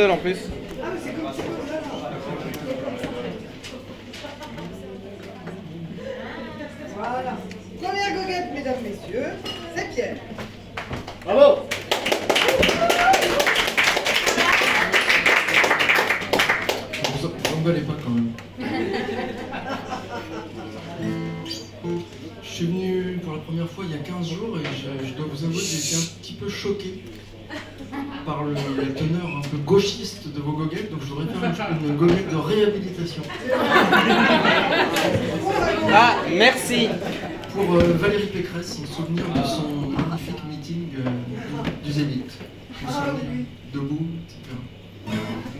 seul en plus. Voilà. Première goguette, mesdames, messieurs, c'est Pierre. Bravo. Vous emballez pas quand même. Je suis venu pour la première fois il y a 15 jours et je dois vous avouer que j'ai été un petit peu choqué par la teneur un peu gauchiste de vos goguettes, donc je voudrais faire une goguette de réhabilitation. Ah, merci. Pour Valérie Pécresse, en souvenir de son magnifique meeting du Zénith. Vous vous souvenez, debout, etc.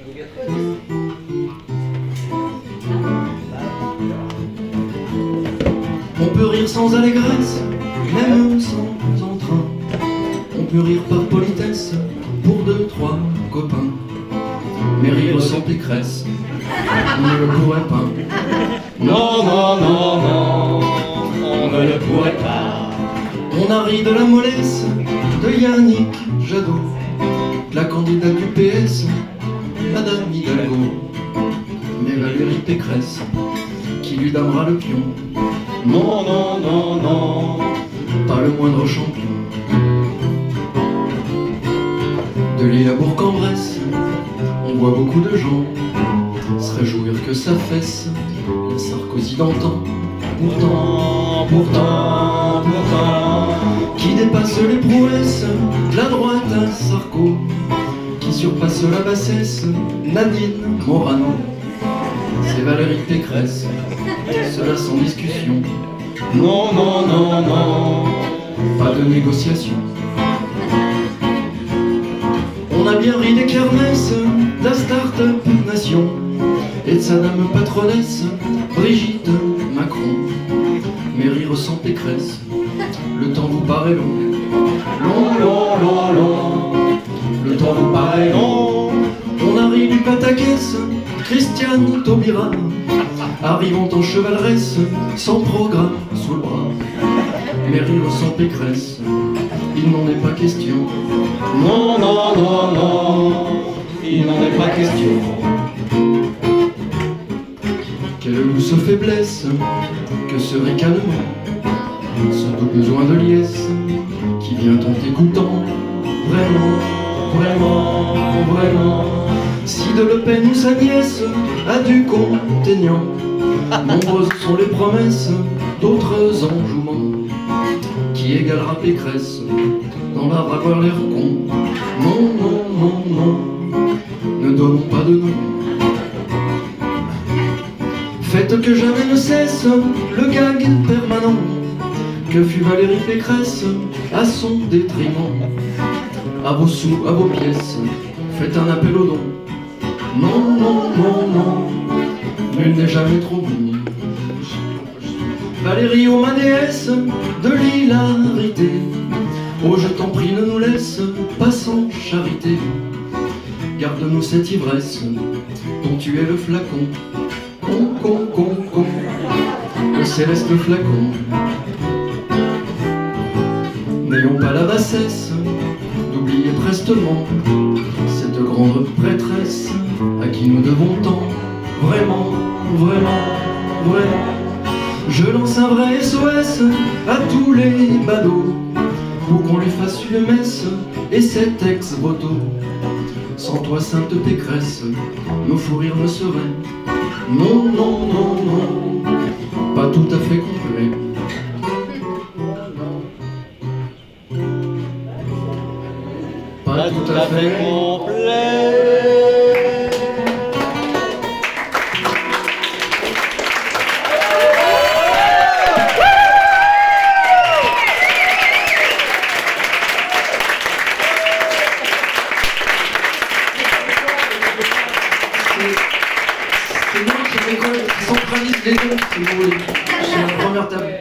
On peut rire sans allégresse, même sans entrain. On peut rire par politesse, pour 2-3 copains. Mais rire sans Pécresse, on ne le pourrait pas. Non, non, non, non, on ne le pourrait pas. On a ri de la mollesse de Yannick Jadot, la candidate du PS, Madame Hidalgo. Mais Valérie Pécresse, qui lui donnera le pion. Non, non, non, non, pas le moindre champion. De l'île à Bourg-en-Bresse, on voit beaucoup de gens se réjouir que ça fesse la Sarkozy d'antan. Pourtant, pourtant, pourtant, qui dépasse les prouesses de la droite à Sarko, qui surpasse la bassesse Nadine Morano. C'est Valérie Pécresse, cela sans discussion. Non, non, non, non, pas de négociation. On a bien ri des kermesses de la start-up nation et de sa dame patronesse Brigitte Macron. Mais rire sans Pécresse, le temps vous paraît long. Long, long, long, long, le temps vous paraît long. On a ri du pataquès Christiane Taubira, arrivant en chevaleresse, sans programme sous le bras. Mais rire sans Pécresse, il n'en est pas question. Non, non, non, non, il n'en est pas question. Quelle douce faiblesse que ce ricanement, ce doux besoin de liesse qui vient en t'écoutant. Vraiment, vraiment, vraiment. Si de Le Pen ou sa nièce a du contenant, nombreuses sont les promesses d'autres enjouements qui égalera Pécresse dans l'art à avoir l'air con. Non, non, non, non, ne donnons pas de nom. Faites que jamais ne cesse le gag permanent que fut Valérie Pécresse à son détriment. À vos sous, à vos pièces, faites un appel aux dons. Non, non, non, non, nul n'est jamais trop bon. Valérie aux mains déesse de l'hilarité, oh je t'en prie ne nous laisse pas sans charité. Garde-nous cette ivresse dont tu es le flacon. Con, con, con, con, le céleste flacon. N'ayons pas la bassesse d'oublier prestement cette grande prêtresse à qui nous devons tant. Vraiment, vraiment, vraiment. Je lance un vrai SOS à tous les badauds pour qu'on lui fasse une messe et cet ex-voto. Sans toi, sainte Pécresse, nos fous rires ne seraient non, non, non, non, pas tout à fait complet. Pas tout à fait complet. C'est moi qui centralise les dons, si vous voulez. C'est la première table.